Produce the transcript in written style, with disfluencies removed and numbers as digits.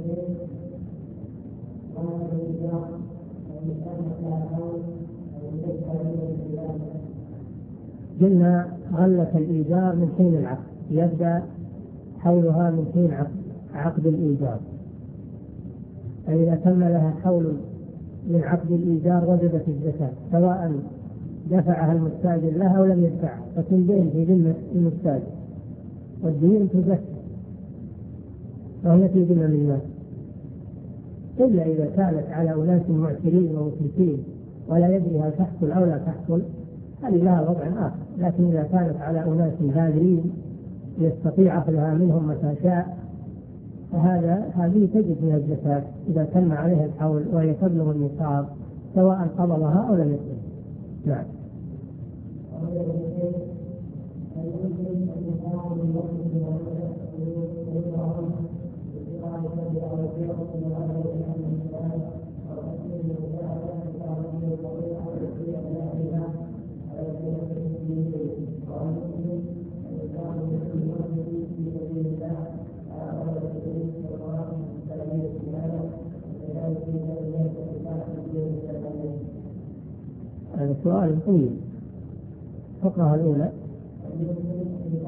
قلنا غلة الإيجار من حين العقد، يبدأ حولها من حين عقد الإيجار، فإذا تم لها حول من عقد الإيجار وجبت الزكاة، سواء دفعها المستأجر لها أو لم يدفعها، فتندين في ذمة المستأجر، والدين تزكى وهي في ذمة الناس، إلا إذا كانت على أناس معسرين ومفلسين ولا يدري هل تحصل أو لا تحصل، هذه لها وضع آخر. لكن إذا كانت على أناس هادرين يستطيع أخذها منهم متى شاء، هذه تجد فيها الزكاة إذا تم عليها الحول وهي تبلغ النصاب، سواء قبضها أو لم يقبضها. نعم. هذا سؤال طويل. الفقرة الأولى